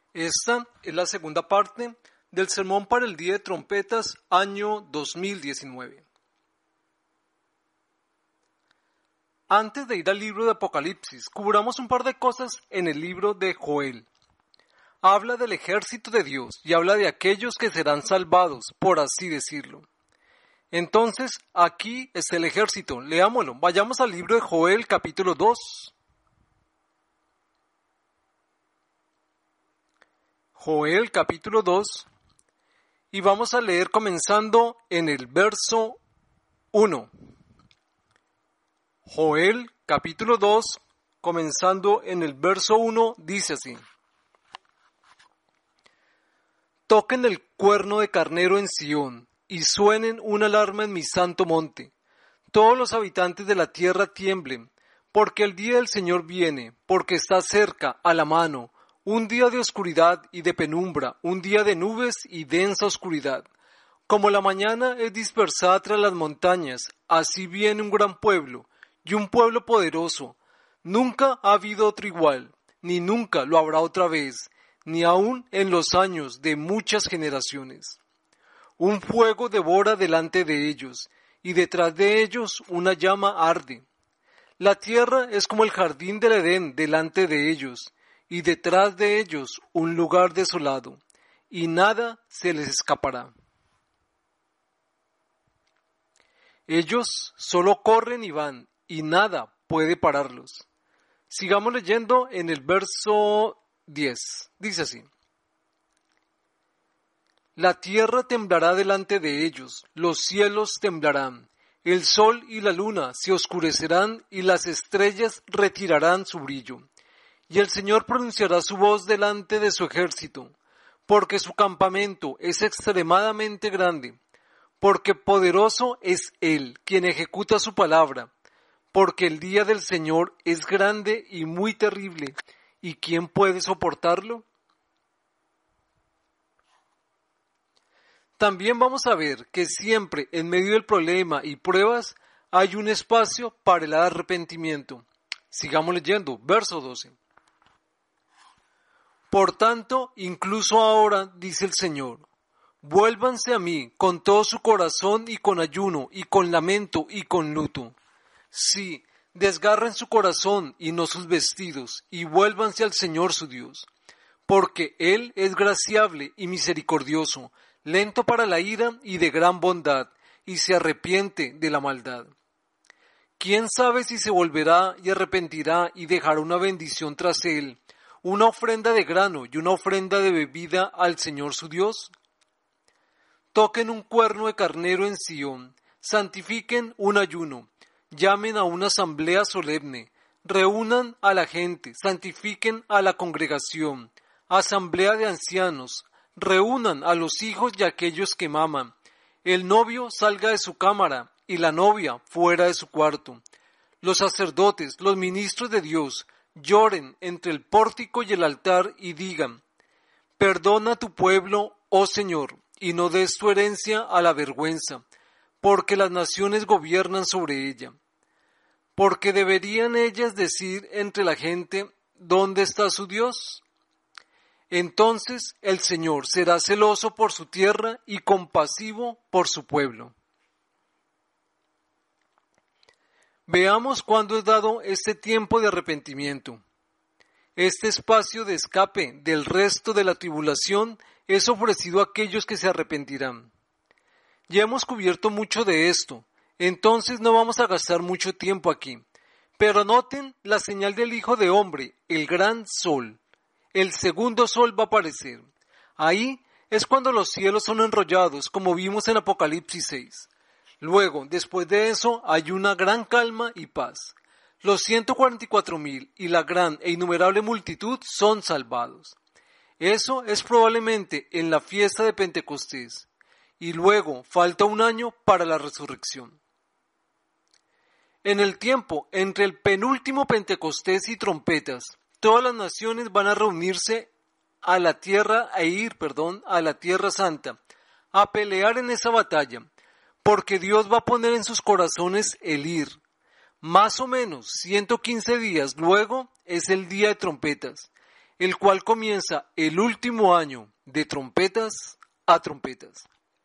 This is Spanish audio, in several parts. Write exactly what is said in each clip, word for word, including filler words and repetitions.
Esta es la segunda parte del sermón para el Día de Trompetas, año dos mil diecinueve. Antes de ir al libro de Apocalipsis, cubramos un par de cosas en el libro de Joel. Habla del ejército de Dios y habla de aquellos que serán salvados, por así decirlo. Entonces, aquí está el ejército. Leámoslo. Vayamos al libro de Joel, capítulo dos. Joel, capítulo dos. Y vamos a leer comenzando en el verso uno. Joel, capítulo dos, comenzando en el verso uno, dice así. Toquen el cuerno de carnero en Sión, y suenen una alarma en mi santo monte. Todos los habitantes de la tierra tiemblen, porque el día del Señor viene, porque está cerca, a la mano, un día de oscuridad y de penumbra, un día de nubes y densa oscuridad. Como la mañana es dispersada tras las montañas, así viene un gran pueblo, y un pueblo poderoso. Nunca ha habido otro igual, ni nunca lo habrá otra vez, ni aun en los años de muchas generaciones. Un fuego devora delante de ellos, y detrás de ellos una llama arde. La tierra es como el jardín del Edén delante de ellos, y detrás de ellos un lugar desolado, y nada se les escapará. Ellos solo corren y van, y nada puede pararlos. Sigamos leyendo en el verso diez. Dice así. La tierra temblará delante de ellos, los cielos temblarán, el sol y la luna se oscurecerán y las estrellas retirarán su brillo. Y el Señor pronunciará su voz delante de su ejército, porque su campamento es extremadamente grande, porque poderoso es Él quien ejecuta su palabra, porque el día del Señor es grande y muy terrible, ¿y quién puede soportarlo? También vamos a ver que siempre en medio del problema y pruebas hay un espacio para el arrepentimiento. Sigamos leyendo, verso doce. Por tanto, incluso ahora, dice el Señor, vuélvanse a mí con todo su corazón y con ayuno y con lamento y con luto. Sí, desgarren su corazón y no sus vestidos y vuélvanse al Señor su Dios, porque Él es graciable y misericordioso, lento para la ira y de gran bondad, y se arrepiente de la maldad. ¿Quién sabe si se volverá y arrepentirá y dejará una bendición tras él, una ofrenda de grano y una ofrenda de bebida al Señor su Dios? Toquen un cuerno de carnero en Sión, santifiquen un ayuno, llamen a una asamblea solemne, reúnan a la gente, santifiquen a la congregación, asamblea de ancianos, reúnan a los hijos y a aquellos que maman. El novio salga de su cámara y la novia fuera de su cuarto. Los sacerdotes, los ministros de Dios, lloren entre el pórtico y el altar y digan, perdona a tu pueblo, oh Señor, y no des tu herencia a la vergüenza, porque las naciones gobiernan sobre ella. Porque deberían ellas decir entre la gente, ¿dónde está su Dios? Entonces el Señor será celoso por su tierra y compasivo por su pueblo. Veamos cuándo es dado este tiempo de arrepentimiento. Este espacio de escape del resto de la tribulación es ofrecido a aquellos que se arrepentirán. Ya hemos cubierto mucho de esto, entonces no vamos a gastar mucho tiempo aquí. Pero noten la señal del Hijo de Hombre, el gran sol. El segundo sol va a aparecer. Ahí es cuando los cielos son enrollados, como vimos en Apocalipsis seis. Luego, después de eso, hay una gran calma y paz. Los ciento cuarenta y cuatro mil y la gran e innumerable multitud son salvados. Eso es probablemente en la fiesta de Pentecostés. Y luego falta un año para la resurrección. En el tiempo entre el penúltimo Pentecostés y trompetas, todas las naciones van a reunirse a la tierra, a ir, perdón, a la tierra santa, a pelear en esa batalla, porque Dios va a poner en sus corazones el ir. Más o menos ciento quince días luego es el día de trompetas. el cual comienza el último año de trompetas a trompetas.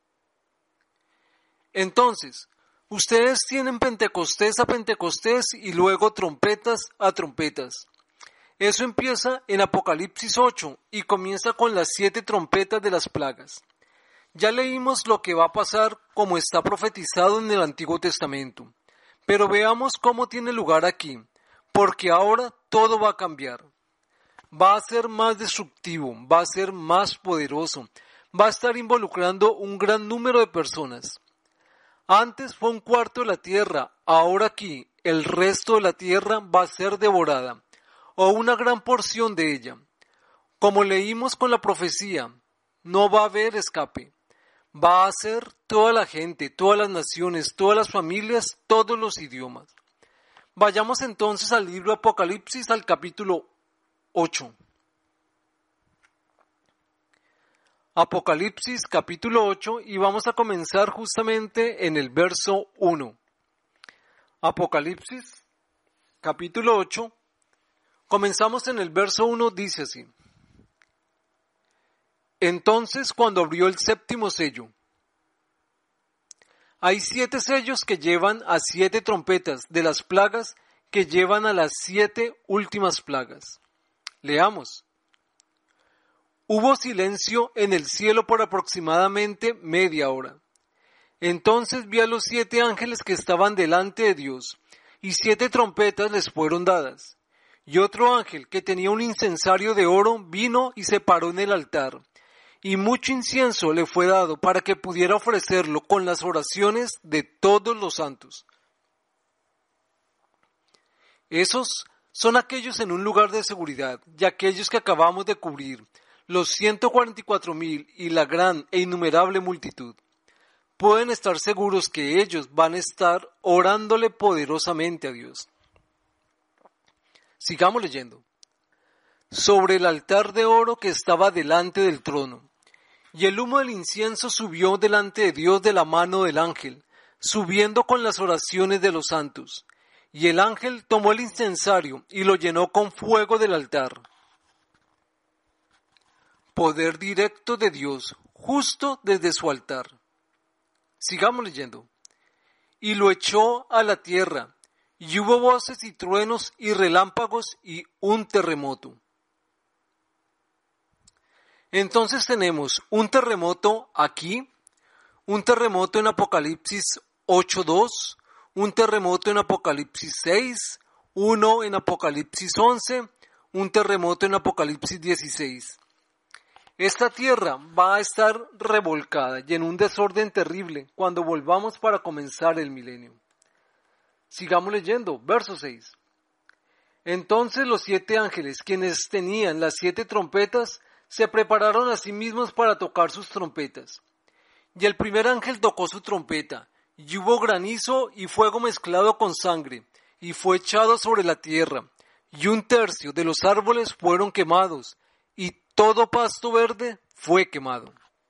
Entonces, ustedes tienen Pentecostés a Pentecostés y luego trompetas a trompetas. Eso empieza en Apocalipsis ocho y comienza con las siete trompetas de las plagas. Ya leímos lo que va a pasar como está profetizado en el Antiguo Testamento, pero veamos cómo tiene lugar aquí, porque ahora todo va a cambiar. Va a ser más destructivo, va a ser más poderoso, va a estar involucrando un gran número de personas. Antes fue un cuarto de la tierra, ahora aquí el resto de la tierra va a ser devorada, o una gran porción de ella. Como leímos con la profecía, no va a haber escape. Va a ser toda la gente, todas las naciones, todas las familias, todos los idiomas. Vayamos entonces al libro de Apocalipsis, al capítulo ocho. Apocalipsis capítulo ocho y vamos a comenzar justamente en el verso uno. Apocalipsis capítulo ocho, comenzamos en el verso uno, dice así. Entonces cuando abrió el séptimo sello, hay siete sellos que llevan a siete trompetas de las plagas que llevan a las siete últimas plagas. Leamos. Hubo silencio en el cielo por aproximadamente media hora. Entonces vi a los siete ángeles que estaban delante de Dios, y siete trompetas les fueron dadas. Y otro ángel que tenía un incensario de oro vino y se paró en el altar, y mucho incienso le fue dado para que pudiera ofrecerlo con las oraciones de todos los santos. Esos son aquellos en un lugar de seguridad, y aquellos que acabamos de cubrir, los ciento cuarenta y cuatro mil y la gran e innumerable multitud. Pueden estar seguros que ellos van a estar orándole poderosamente a Dios. Sigamos leyendo. Sobre el altar de oro que estaba delante del trono, y el humo del incienso subió delante de Dios de la mano del ángel, subiendo con las oraciones de los santos. Y el ángel tomó el incensario y lo llenó con fuego del altar. Poder directo de Dios, justo desde su altar. Sigamos leyendo. Y lo echó a la tierra, y hubo voces y truenos y relámpagos y un terremoto. Entonces tenemos un terremoto aquí, un terremoto en Apocalipsis ocho dos, un terremoto en Apocalipsis seis, uno en Apocalipsis once, un terremoto en Apocalipsis dieciséis. Esta tierra va a estar revolcada y en un desorden terrible cuando volvamos para comenzar el milenio. Sigamos leyendo, verso seis. Entonces los siete ángeles, quienes tenían las siete trompetas, se prepararon a sí mismos para tocar sus trompetas. Y el primer ángel tocó su trompeta, y hubo granizo y fuego mezclado con sangre, y fue echado sobre la tierra, y un tercio de los árboles fueron quemados, y todo pasto verde fue quemado.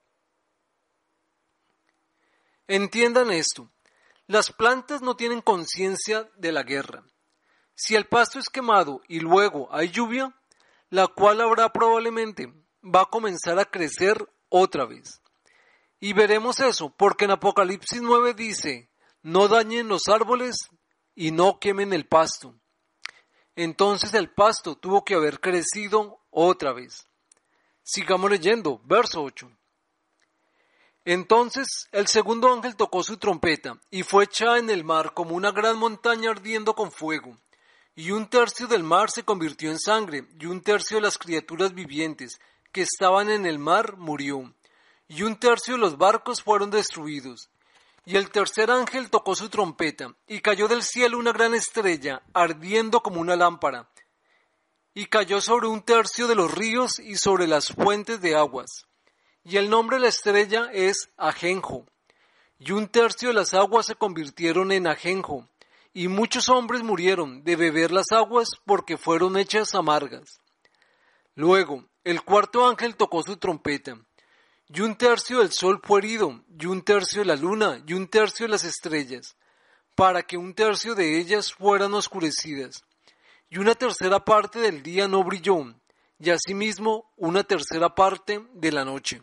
Entiendan esto, las plantas no tienen conciencia de la guerra. Si el pasto es quemado y luego hay lluvia, la cual habrá probablemente, va a comenzar a crecer otra vez. Y veremos eso, porque en Apocalipsis nueve dice, no dañen los árboles y no quemen el pasto. Entonces el pasto tuvo que haber crecido otra vez. Sigamos leyendo, verso ocho. Entonces el segundo ángel tocó su trompeta, y fue echada en el mar como una gran montaña ardiendo con fuego. Y un tercio del mar se convirtió en sangre, y un tercio de las criaturas vivientes que estaban en el mar murió, y un tercio de los barcos fueron destruidos. Y el tercer ángel tocó su trompeta, y cayó del cielo una gran estrella, ardiendo como una lámpara, y cayó sobre un tercio de los ríos y sobre las fuentes de aguas. Y el nombre de la estrella es Ajenjo, y un tercio de las aguas se convirtieron en ajenjo, y muchos hombres murieron de beber las aguas porque fueron hechas amargas. Luego, el cuarto ángel tocó su trompeta, y un tercio del sol fue herido, y un tercio de la luna, y un tercio de las estrellas, para que un tercio de ellas fueran oscurecidas, y una tercera parte del día no brilló, y asimismo una tercera parte de la noche.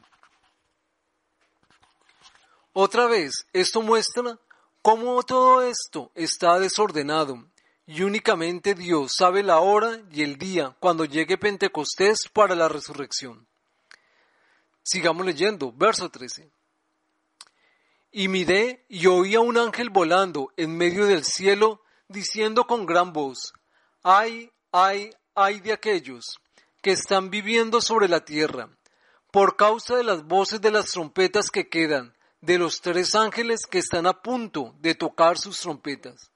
Otra vez, esto muestra cómo todo esto está desordenado y únicamente Dios sabe la hora y el día cuando llegue Pentecostés para la resurrección. Sigamos leyendo, verso trece. Y miré y oí a un ángel volando en medio del cielo, diciendo con gran voz, ay, ay, ay de aquellos que están viviendo sobre la tierra, por causa de las voces de las trompetas que quedan, de los tres ángeles que están a punto de tocar sus trompetas.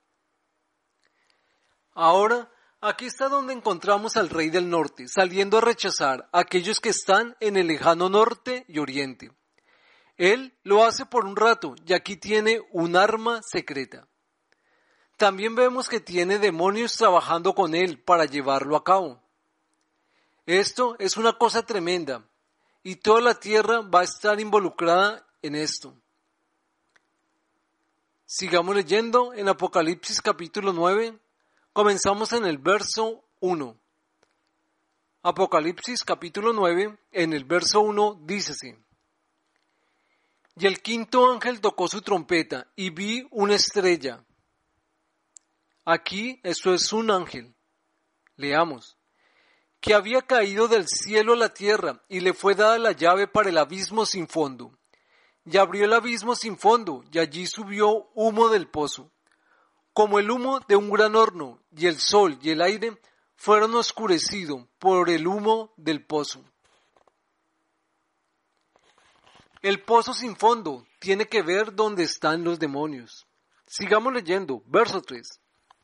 Ahora, aquí está donde encontramos al rey del norte, saliendo a rechazar a aquellos que están en el lejano norte y oriente. Él lo hace por un rato y aquí tiene un arma secreta. También vemos que tiene demonios trabajando con él para llevarlo a cabo. Esto es una cosa tremenda y toda la tierra va a estar involucrada en esto. Sigamos leyendo en Apocalipsis capítulo nueve, comenzamos en el verso uno. Apocalipsis capítulo nueve, en el verso uno dice así. Y el quinto ángel tocó su trompeta y vi una estrella. Aquí esto es un ángel. Leamos. Que había caído del cielo a la tierra y le fue dada la llave para el abismo sin fondo. Y abrió el abismo sin fondo y allí subió humo del pozo, como el humo de un gran horno, y el sol y el aire fueron oscurecidos por el humo del pozo. El pozo sin fondo tiene que ver dónde están los demonios. Sigamos leyendo, verso tres.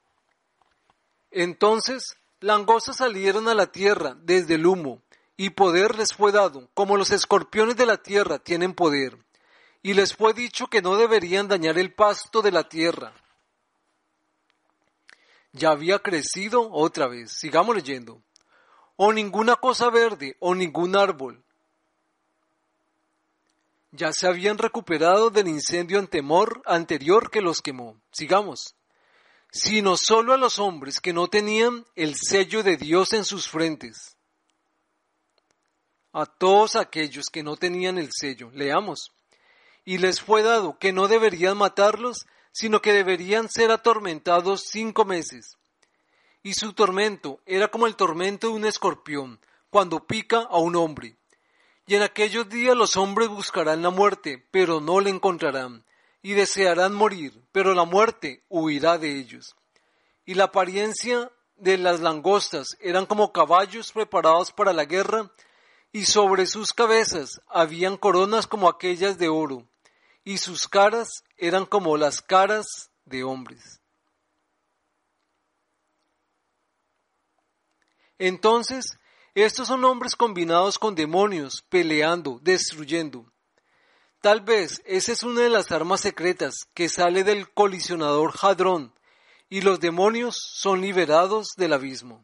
Entonces langostas salieron a la tierra desde el humo, y poder les fue dado, como los escorpiones de la tierra tienen poder. Y les fue dicho que no deberían dañar el pasto de la tierra. Ya había crecido otra vez, sigamos leyendo. O ninguna cosa verde, o ningún árbol. Ya se habían recuperado del incendio antemor, anterior que los quemó. Sigamos. Sino solo a los hombres que no tenían el sello de Dios en sus frentes. A todos aquellos que no tenían el sello. Leamos. Y les fue dado que no deberían matarlos, sino que deberían ser atormentados cinco meses. Y su tormento era como el tormento de un escorpión, cuando pica a un hombre. Y en aquellos días los hombres buscarán la muerte, pero no la encontrarán, y desearán morir, pero la muerte huirá de ellos. Y la apariencia de las langostas eran como caballos preparados para la guerra, y sobre sus cabezas habían coronas como aquellas de oro, y sus caras eran como las caras de hombres. Entonces, estos son hombres combinados con demonios, peleando, destruyendo. Tal vez esa es una de las armas secretas que sale del colisionador Hadrón, y los demonios son liberados del abismo.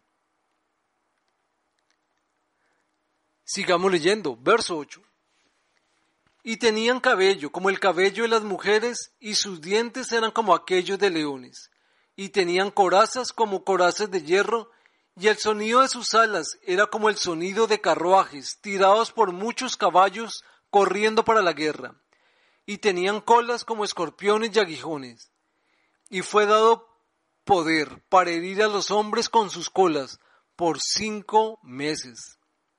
Sigamos leyendo, verso ocho. Y tenían cabello como el cabello de las mujeres, y sus dientes eran como aquellos de leones, y tenían corazas como corazas de hierro, y el sonido de sus alas era como el sonido de carruajes tirados por muchos caballos corriendo para la guerra, y tenían colas como escorpiones y aguijones, y fue dado poder para herir a los hombres con sus colas por cinco meses.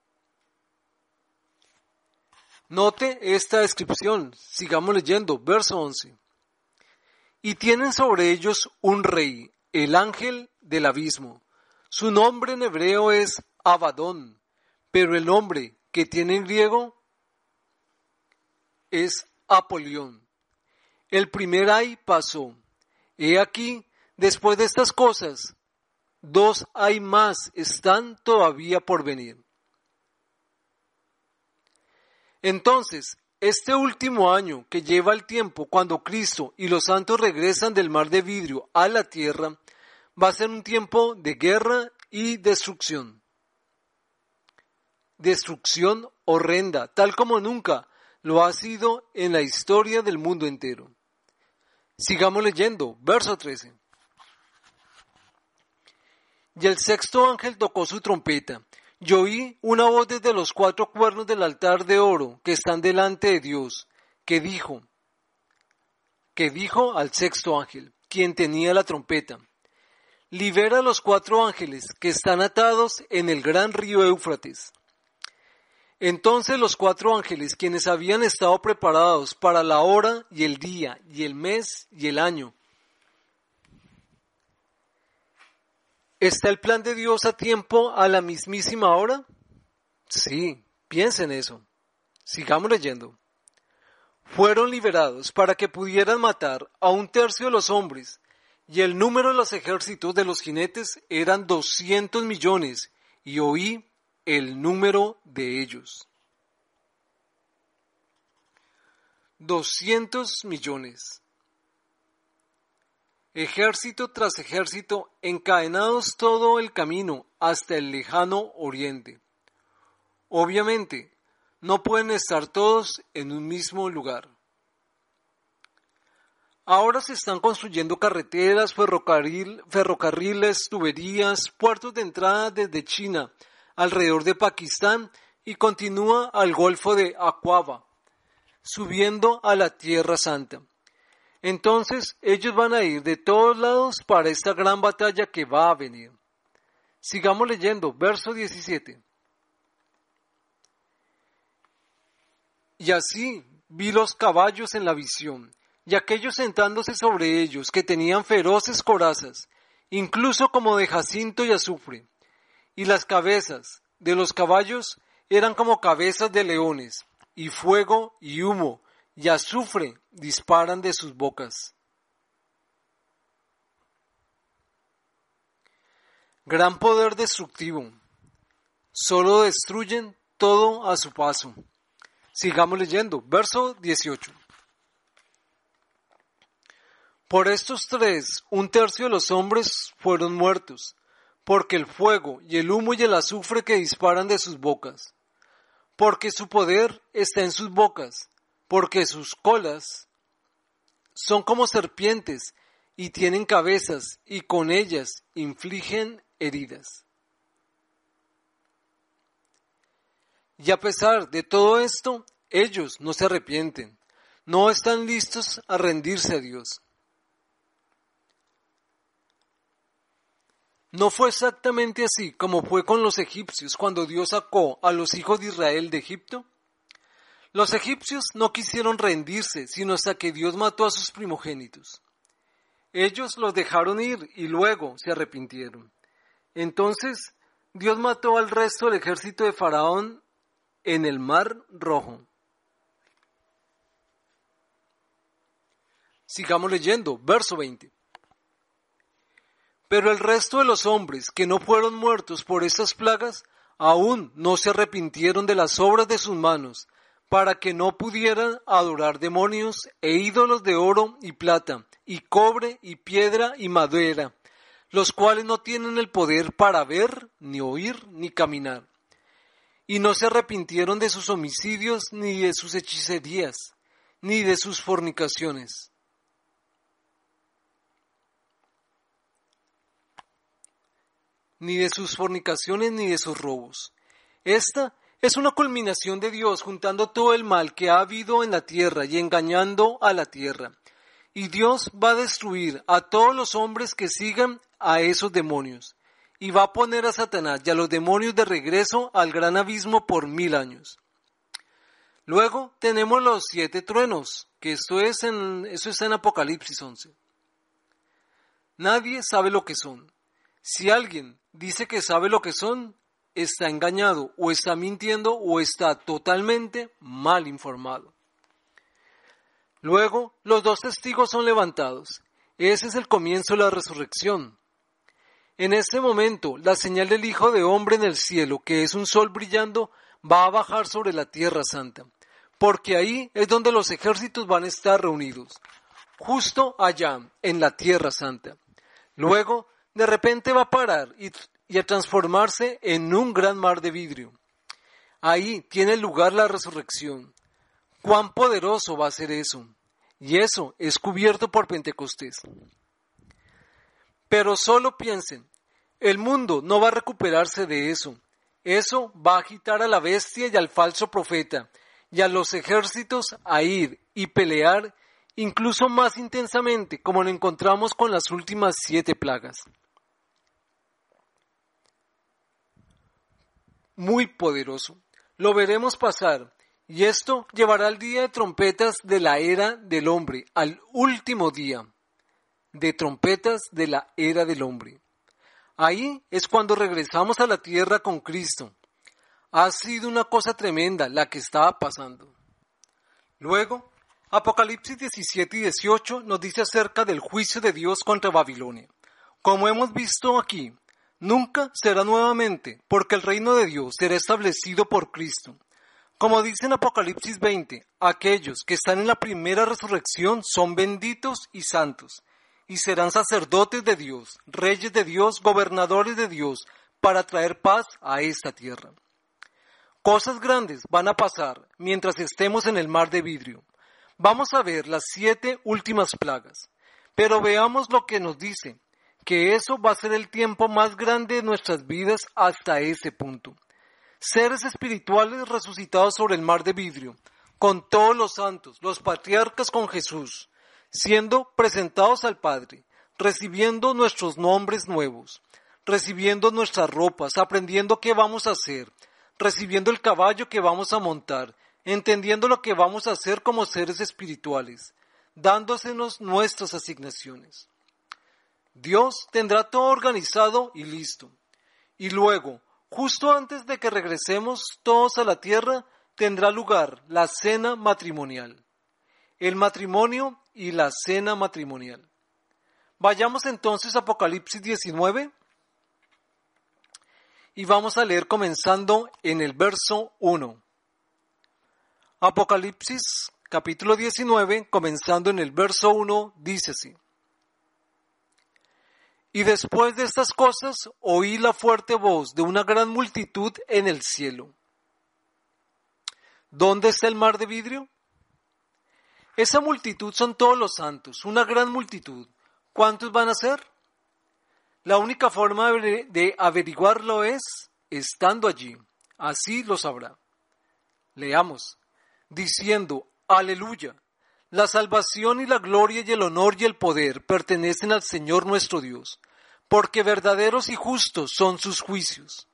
Note esta descripción, sigamos leyendo, verso once. Y tienen sobre ellos un rey, el ángel del abismo. Su nombre en hebreo es Abadón, pero el nombre que tiene en griego es Apolión. El primer ay pasó. He aquí, después de estas cosas, dos ay más están todavía por venir. Entonces, este último año que lleva el tiempo cuando Cristo y los santos regresan del mar de vidrio a la tierra, va a ser un tiempo de guerra y destrucción. Destrucción horrenda, tal como nunca lo ha sido en la historia del mundo entero. Sigamos leyendo, verso trece. Y el sexto ángel tocó su trompeta, Y oí una voz desde los cuatro cuernos del altar de oro que están delante de Dios, que dijo, que dijo al sexto ángel, quien tenía la trompeta: libera a los cuatro ángeles que están atados en el gran río Éufrates. Entonces los cuatro ángeles, quienes habían estado preparados para la hora y el día y el mes y el año. ¿Está el plan de Dios a tiempo a la mismísima hora? Sí, piensen eso. Sigamos leyendo. Fueron liberados para que pudieran matar a un tercio de los hombres, y el número de los ejércitos de los jinetes eran doscientos millones, y oí el número de ellos. Doscientos millones. Ejército tras ejército, encadenados todo el camino hasta el lejano oriente. Obviamente, no pueden estar todos en un mismo lugar. Ahora se están construyendo carreteras, ferrocarril, ferrocarriles, tuberías, puertos de entrada desde China, alrededor de Pakistán, y continúa al Golfo de Aqaba, subiendo a la Tierra Santa. Entonces ellos van a ir de todos lados para esta gran batalla que va a venir. Sigamos leyendo, verso diecisiete. Y así vi los caballos en la visión, y aquellos sentándose sobre ellos, que tenían feroces corazas, incluso como de jacinto y azufre, y las cabezas de los caballos eran como cabezas de leones, y fuego y humo y azufre disparan de sus bocas. Gran poder destructivo. Solo destruyen todo a su paso. Sigamos leyendo, verso dieciocho. Por estos tres, un tercio de los hombres fueron muertos, porque el fuego y el humo y el azufre que disparan de sus bocas, porque su poder está en sus bocas, porque sus colas son como serpientes y tienen cabezas, y con ellas infligen heridas. Y a pesar de todo esto, ellos no se arrepienten, no están listos a rendirse a Dios. No fue exactamente así como fue con los egipcios cuando Dios sacó a los hijos de Israel de Egipto. Los egipcios no quisieron rendirse, sino hasta que Dios mató a sus primogénitos. Ellos los dejaron ir y luego se arrepintieron. Entonces, Dios mató al resto del ejército de Faraón en el Mar Rojo. Sigamos leyendo, verso veinte. Pero el resto de los hombres que no fueron muertos por estas plagas, aún no se arrepintieron de las obras de sus manos, para que no pudieran adorar demonios e ídolos de oro y plata, y cobre y piedra y madera, los cuales no tienen el poder para ver, ni oír, ni caminar. Y no se arrepintieron de sus homicidios, ni de sus hechicerías, ni de sus fornicaciones. Ni de sus fornicaciones, ni de sus robos. Esta es una culminación de Dios juntando todo el mal que ha habido en la tierra y engañando a la tierra. Y Dios va a destruir a todos los hombres que sigan a esos demonios. Y va a poner a Satanás y a los demonios de regreso al gran abismo por mil años. Luego tenemos los siete truenos, que esto es en, eso está en Apocalipsis once. Nadie sabe lo que son. Si alguien dice que sabe lo que son, está engañado, o está mintiendo, o está totalmente mal informado. Luego, los dos testigos son levantados. Ese es el comienzo de la resurrección. En este momento, la señal del Hijo de Hombre en el cielo, que es un sol brillando, va a bajar sobre la tierra santa, porque ahí es donde los ejércitos van a estar reunidos, justo allá, en la tierra santa. Luego, de repente va a parar y y a transformarse en un gran mar de vidrio. Ahí tiene lugar la resurrección. ¿Cuán poderoso va a ser eso? Y eso es cubierto por Pentecostés. Pero solo piensen, el mundo no va a recuperarse de eso. Eso va a agitar a la bestia y al falso profeta, y a los ejércitos a ir y pelear incluso más intensamente, como lo encontramos con las últimas siete plagas. Muy poderoso. Lo veremos pasar, y esto llevará al día de trompetas de la era del hombre, al último día de trompetas de la era del hombre. Ahí es cuando regresamos a la tierra con Cristo. Ha sido una cosa tremenda la que estaba pasando. Luego, Apocalipsis diecisiete y dieciocho nos dice acerca del juicio de Dios contra Babilonia. Como hemos visto aquí, nunca será nuevamente, porque el reino de Dios será establecido por Cristo. Como dice en Apocalipsis veinte, aquellos que están en la primera resurrección son benditos y santos, y serán sacerdotes de Dios, reyes de Dios, gobernadores de Dios, para traer paz a esta tierra. Cosas grandes van a pasar mientras estemos en el mar de vidrio. Vamos a ver las siete últimas plagas, pero veamos lo que nos dice, que eso va a ser el tiempo más grande de nuestras vidas hasta ese punto. Seres espirituales resucitados sobre el mar de vidrio, con todos los santos, los patriarcas con Jesús, siendo presentados al Padre, recibiendo nuestros nombres nuevos, recibiendo nuestras ropas, aprendiendo qué vamos a hacer, recibiendo el caballo que vamos a montar, entendiendo lo que vamos a hacer como seres espirituales, dándosenos nuestras asignaciones. Dios tendrá todo organizado y listo. Y luego, justo antes de que regresemos todos a la tierra, tendrá lugar la cena matrimonial. El matrimonio y la cena matrimonial. Vayamos entonces a Apocalipsis diecinueve y vamos a leer comenzando en el verso uno. Apocalipsis capítulo diecinueve, comenzando en el verso uno, dice así. Y después de estas cosas oí la fuerte voz de una gran multitud en el cielo. ¿Dónde está el mar de vidrio? Esa multitud son todos los santos, una gran multitud. ¿Cuántos van a ser? La única forma de averiguarlo es estando allí. Así lo sabrá. Leamos. Diciendo, aleluya, la salvación y la gloria y el honor y el poder pertenecen al Señor nuestro Dios, porque verdaderos y justos son sus juicios.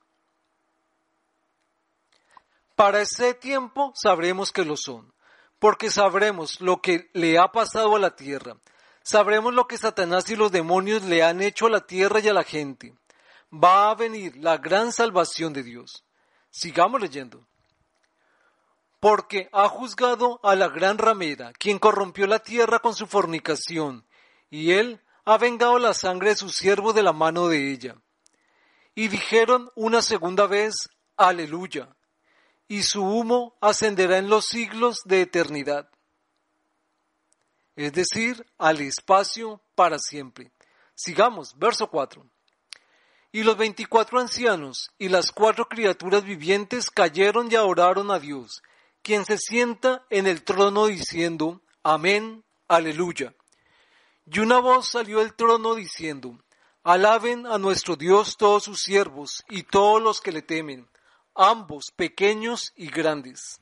Para ese tiempo sabremos que lo son, porque sabremos lo que le ha pasado a la tierra, sabremos lo que Satanás y los demonios le han hecho a la tierra y a la gente. Va a venir la gran salvación de Dios. Sigamos leyendo. Porque ha juzgado a la gran ramera, quien corrompió la tierra con su fornicación, y él ha vengado la sangre de sus siervos de la mano de ella. Y dijeron una segunda vez, aleluya, y su humo ascenderá en los siglos de eternidad. Es decir, al espacio para siempre. Sigamos, verso cuatro. Y los veinticuatro ancianos y las cuatro criaturas vivientes cayeron y adoraron a Dios, quien se sienta en el trono diciendo, amén, aleluya. Y una voz salió del trono diciendo, alaben a nuestro Dios todos sus siervos y todos los que le temen, ambos pequeños y grandes.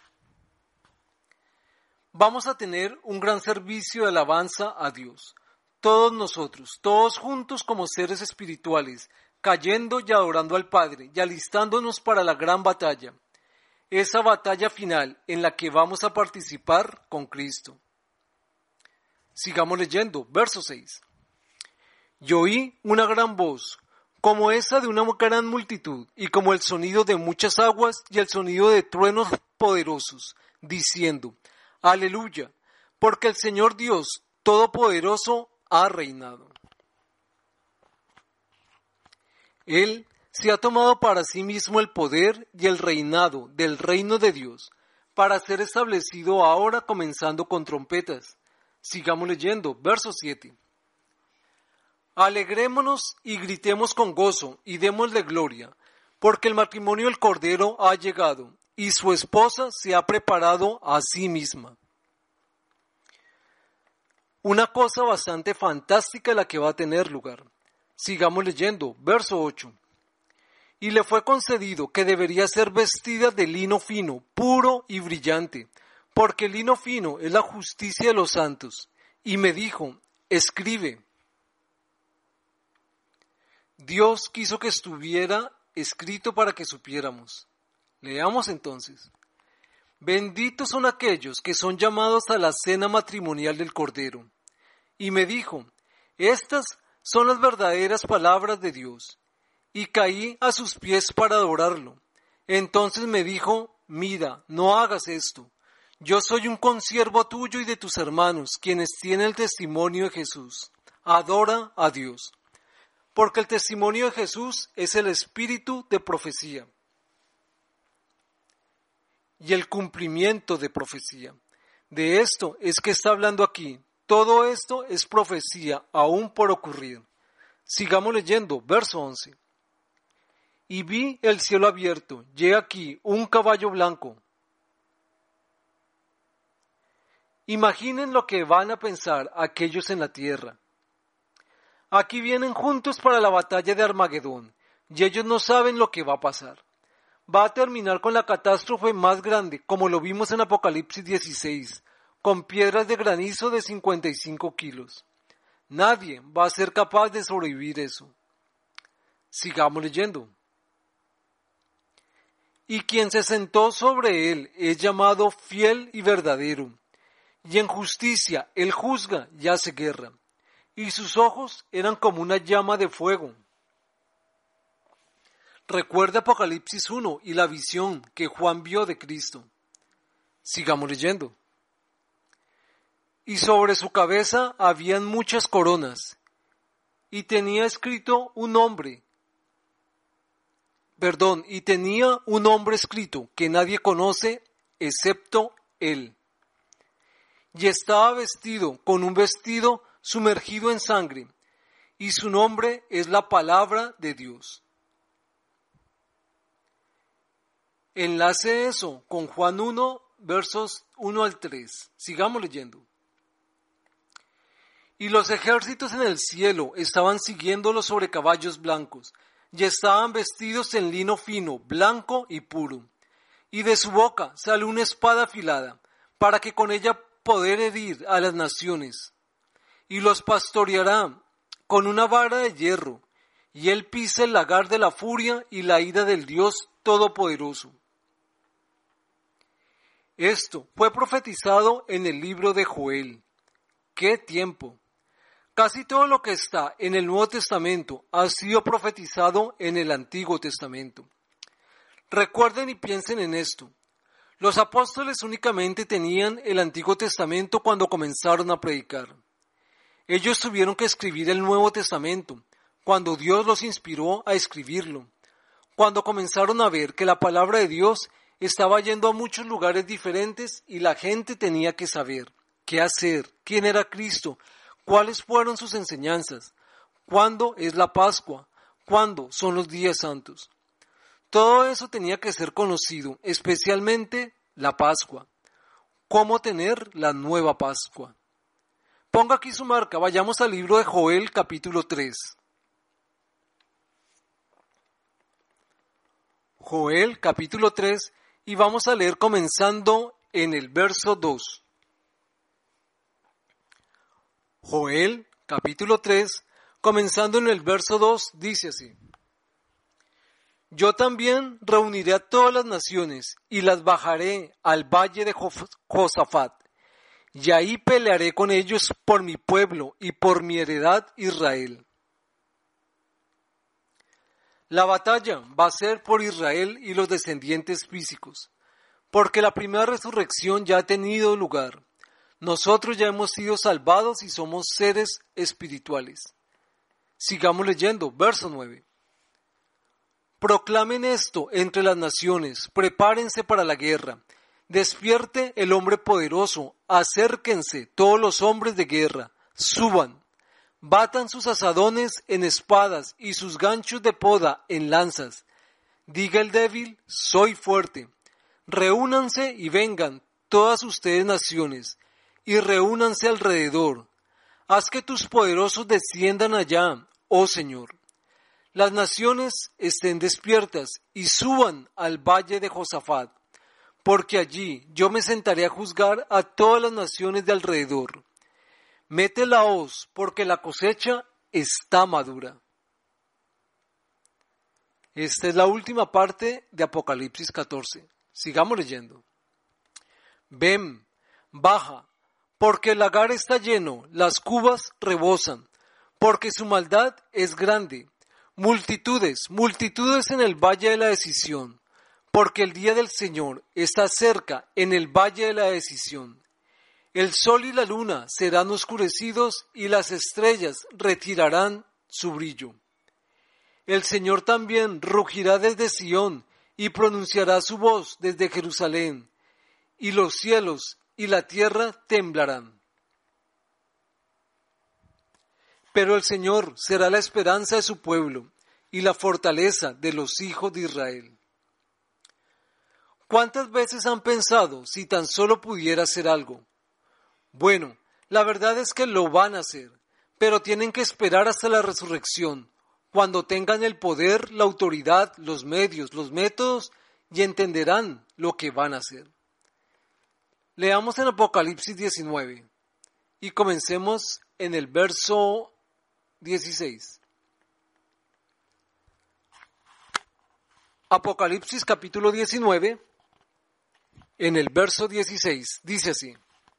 Vamos a tener un gran servicio de alabanza a Dios. Todos nosotros, todos juntos como seres espirituales, cayendo y adorando al Padre y alistándonos para la gran batalla. Esa batalla final en la que vamos a participar con Cristo. Sigamos leyendo, verso seis. Y oí una gran voz, como esa de una gran multitud, y como el sonido de muchas aguas y el sonido de truenos poderosos, diciendo, aleluya, porque el Señor Dios Todopoderoso ha reinado. Él se ha tomado para sí mismo el poder y el reinado del reino de Dios, para ser establecido ahora comenzando con trompetas. Sigamos leyendo, verso siete. Alegrémonos y gritemos con gozo y démosle gloria, porque el matrimonio del Cordero ha llegado y su esposa se ha preparado a sí misma. Una cosa bastante fantástica la que va a tener lugar. Sigamos leyendo, verso ocho. y le fue concedido que debería ser vestida de lino fino, puro y brillante, porque el lino fino es la justicia de los santos. Y me dijo, escribe. Dios quiso que estuviera escrito para que supiéramos. Leamos entonces. Benditos son aquellos que son llamados a la cena matrimonial del Cordero. Y me dijo, estas son las verdaderas palabras de Dios. Y caí a sus pies para adorarlo. Entonces me dijo, mira, no hagas esto. Yo soy un consiervo tuyo y de tus hermanos, quienes tienen el testimonio de Jesús. Adora a Dios. Porque el testimonio de Jesús es el espíritu de profecía y el cumplimiento de profecía. De esto es que está hablando aquí. Todo esto es profecía aún por ocurrir. Sigamos leyendo, verso once. Y vi el cielo abierto, y he aquí un caballo blanco. Imaginen lo que van a pensar aquellos en la tierra. Aquí vienen juntos para la batalla de Armagedón, y ellos no saben lo que va a pasar. Va a terminar con la catástrofe más grande, como lo vimos en Apocalipsis dieciséis, con piedras de granizo de cincuenta y cinco kilos. Nadie va a ser capaz de sobrevivir eso. Sigamos leyendo. Y quien se sentó sobre él es llamado fiel y verdadero, y en justicia él juzga y hace guerra, y sus ojos eran como una llama de fuego. Recuerda Apocalipsis uno y la visión que Juan vio de Cristo. Sigamos leyendo. Y sobre su cabeza habían muchas coronas, y tenía escrito un nombre, perdón, y tenía un nombre escrito que nadie conoce excepto él. Y estaba vestido con un vestido sumergido en sangre, y su nombre es la palabra de Dios. Enlace eso con Juan uno, versos uno al tres. Sigamos leyendo. Y los ejércitos en el cielo estaban siguiéndolo sobre caballos blancos, y estaban vestidos en lino fino, blanco y puro. Y de su boca sale una espada afilada, para que con ella poder herir a las naciones. Y los pastoreará con una vara de hierro, y él pisa el lagar de la furia y la ira del Dios Todopoderoso. Esto fue profetizado en el libro de Joel. ¡Qué tiempo! Casi todo lo que está en el Nuevo Testamento ha sido profetizado en el Antiguo Testamento. Recuerden y piensen en esto. Los apóstoles únicamente tenían el Antiguo Testamento cuando comenzaron a predicar. Ellos tuvieron que escribir el Nuevo Testamento cuando Dios los inspiró a escribirlo. Cuando comenzaron a ver que la palabra de Dios estaba yendo a muchos lugares diferentes y la gente tenía que saber qué hacer, quién era Cristo, cuáles fueron sus enseñanzas, cuándo es la Pascua, cuándo son los días santos. Todo eso tenía que ser conocido, especialmente la Pascua. ¿Cómo tener la nueva Pascua? Ponga aquí su marca, vayamos al libro de Joel capítulo tres. Joel capítulo tres y vamos a leer comenzando en el verso dos. Joel, capítulo tres, comenzando en el verso dos, dice así. Yo también reuniré a todas las naciones y las bajaré al valle de Josafat, y ahí pelearé con ellos por mi pueblo y por mi heredad Israel. La batalla va a ser por Israel y los descendientes físicos, porque la primera resurrección ya ha tenido lugar. Nosotros ya hemos sido salvados y somos seres espirituales. Sigamos leyendo, verso nueve. Proclamen esto entre las naciones, prepárense para la guerra. Despierte el hombre poderoso, acérquense todos los hombres de guerra, suban. Batan sus azadones en espadas y sus ganchos de poda en lanzas. Diga el débil, soy fuerte. Reúnanse y vengan todas ustedes naciones, y reúnanse alrededor. Haz que tus poderosos desciendan allá, oh Señor. las naciones estén despiertas y suban al valle de Josafat, porque allí yo me sentaré a juzgar a todas las naciones de alrededor. Mete la hoz, porque la cosecha está madura. Esta es la última parte de Apocalipsis catorce. Sigamos leyendo. Ven, baja, porque el lagar está lleno, las cubas rebosan, porque su maldad es grande. Multitudes, multitudes en el valle de la decisión, porque el día del Señor está cerca en el valle de la decisión. El sol y la luna serán oscurecidos y las estrellas retirarán su brillo. El Señor también rugirá desde Sión y pronunciará su voz desde Jerusalén, y los cielos y la tierra temblarán. Pero el Señor será la esperanza de su pueblo y la fortaleza de los hijos de Israel. ¿Cuántas veces han pensado si tan solo pudiera hacer algo? Bueno, la verdad es que lo van a hacer, pero tienen que esperar hasta la resurrección, cuando tengan el poder, la autoridad, los medios, los métodos, y entenderán lo que van a hacer. Leamos en Apocalipsis diecinueve y comencemos en el verso dieciséis. Apocalipsis capítulo diecinueve, en el verso dieciséis, dice así: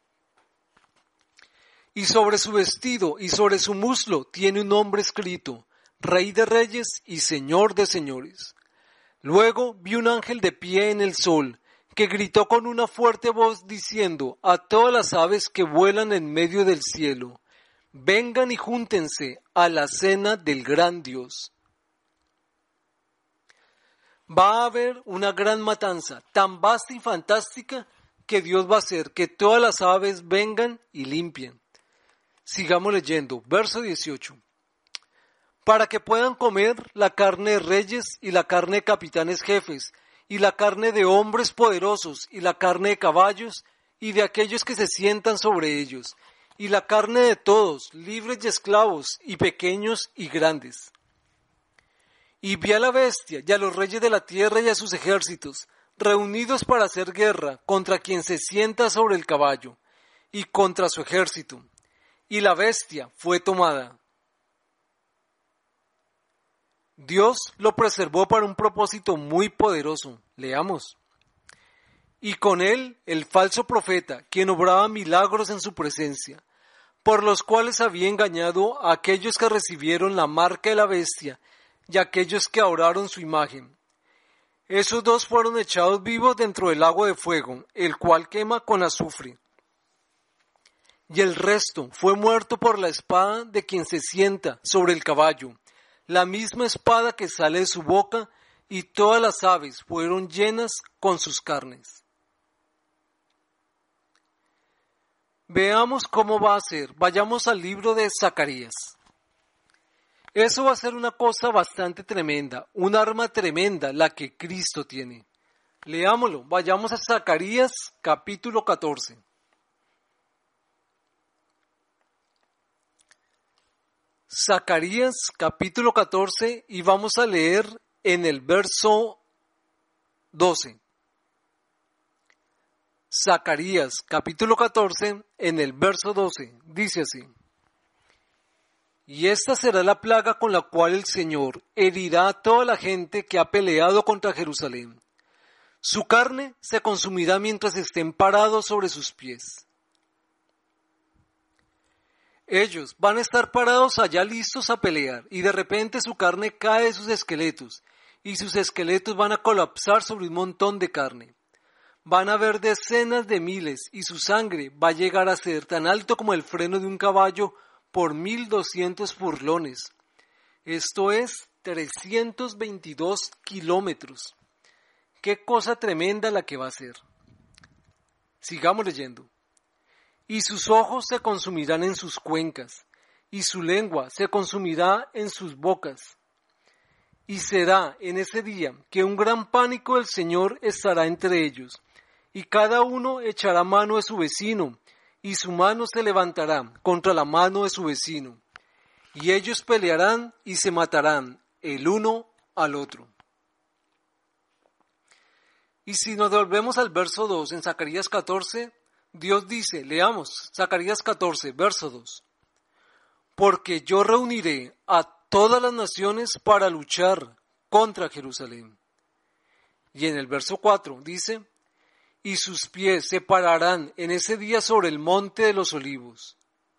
Y sobre su vestido y sobre su muslo tiene un nombre escrito, Rey de Reyes y Señor de Señores. Luego vi un ángel de pie en el sol, que gritó con una fuerte voz diciendo a todas las aves que vuelan en medio del cielo: vengan y júntense a la cena del gran Dios. Va a haber una gran matanza, tan vasta y fantástica que Dios va a hacer que todas las aves vengan y limpien. Sigamos leyendo, verso dieciocho. Para que puedan comer la carne de reyes y la carne de capitanes jefes, y la carne de hombres poderosos, y la carne de caballos, y de aquellos que se sientan sobre ellos, y la carne de todos, libres y esclavos, y pequeños y grandes. Y vi a la bestia y a los reyes de la tierra y a sus ejércitos, reunidos para hacer guerra contra quien se sienta sobre el caballo, y contra su ejército. Y la bestia fue tomada. Dios lo preservó para un propósito muy poderoso. Leamos. Y con él el falso profeta, quien obraba milagros en su presencia, por los cuales había engañado a aquellos que recibieron la marca de la bestia y a aquellos que adoraron su imagen. Esos dos fueron echados vivos dentro del lago de fuego, el cual quema con azufre. Y el resto fue muerto por la espada de quien se sienta sobre el caballo, la misma espada que sale de su boca, y todas las aves fueron llenas con sus carnes. Veamos cómo va a ser. Vayamos al libro de Zacarías. Eso va a ser una cosa bastante tremenda, un arma tremenda la que Cristo tiene. Leámoslo, vayamos a Zacarías capítulo catorce. Zacarías capítulo catorce y vamos a leer en el verso doce. Zacarías capítulo catorce en el verso doce dice así: Y esta será la plaga con la cual el Señor herirá a toda la gente que ha peleado contra Jerusalén. Su carne se consumirá mientras estén parados sobre sus pies. Ellos van a estar parados allá listos a pelear, y de repente su carne cae de sus esqueletos, y sus esqueletos van a colapsar sobre un montón de carne. Van a haber decenas de miles, y su sangre va a llegar a ser tan alto como el freno de un caballo por mil doscientos furlones. Esto es trescientos veintidós kilómetros. Qué cosa tremenda la que va a ser. Sigamos leyendo. Y sus ojos se consumirán en sus cuencas, y su lengua se consumirá en sus bocas. Y será en ese día que un gran pánico del Señor estará entre ellos, y cada uno echará mano de su vecino, y su mano se levantará contra la mano de su vecino. Y ellos pelearán y se matarán, el uno al otro. Y si nos devolvemos al verso dos en Zacarías catorce, Dios dice, leamos, Zacarías catorce, verso dos. Porque yo reuniré a todas las naciones para luchar contra Jerusalén. Y en el verso cuatro dice, y sus pies se pararán en ese día sobre el monte de los olivos.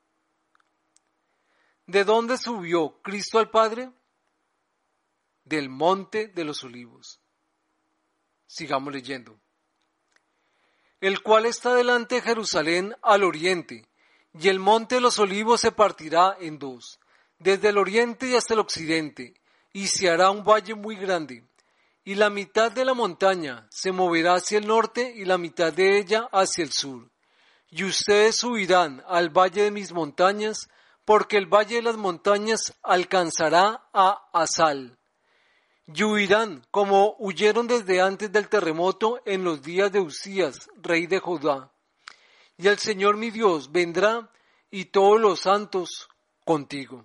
¿De dónde subió Cristo al Padre? Del monte de los olivos. Sigamos leyendo. El cual está delante de Jerusalén al oriente, y el monte de los olivos se partirá en dos, desde el oriente y hasta el occidente, y se hará un valle muy grande, y la mitad de la montaña se moverá hacia el norte y la mitad de ella hacia el sur. Y ustedes subirán al valle de mis montañas, porque el valle de las montañas alcanzará a Asal. Y huirán como huyeron desde antes del terremoto en los días de Usías, rey de Judá. Y el Señor mi Dios vendrá y todos los santos contigo.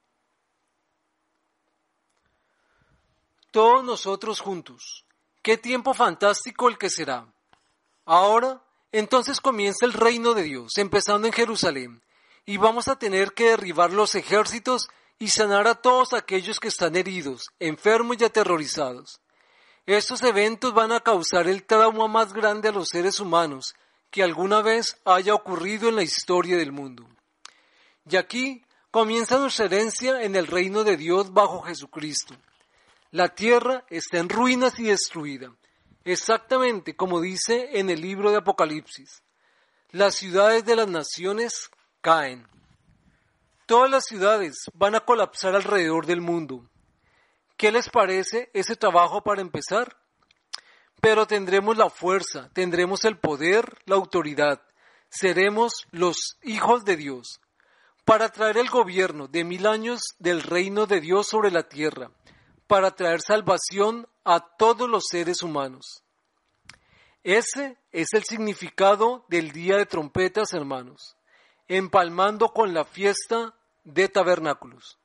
Todos nosotros juntos. ¡Qué tiempo fantástico el que será! Ahora, entonces comienza el reino de Dios, empezando en Jerusalén, y vamos a tener que derribar los ejércitos y sanar a todos aquellos que están heridos, enfermos y aterrorizados. Estos eventos van a causar el trauma más grande a los seres humanos que alguna vez haya ocurrido en la historia del mundo. Y aquí comienza nuestra herencia en el reino de Dios bajo Jesucristo. La tierra está en ruinas y destruida, exactamente como dice en el libro de Apocalipsis. Las ciudades de las naciones caen. Todas las ciudades van a colapsar alrededor del mundo. ¿Qué les parece ese trabajo para empezar? Pero tendremos la fuerza, tendremos el poder, la autoridad. Seremos los hijos de Dios para traer el gobierno de mil años del reino de Dios sobre la tierra, para traer salvación a todos los seres humanos. Ese es el significado del día de trompetas, hermanos, empalmando con la fiesta de tabernáculos.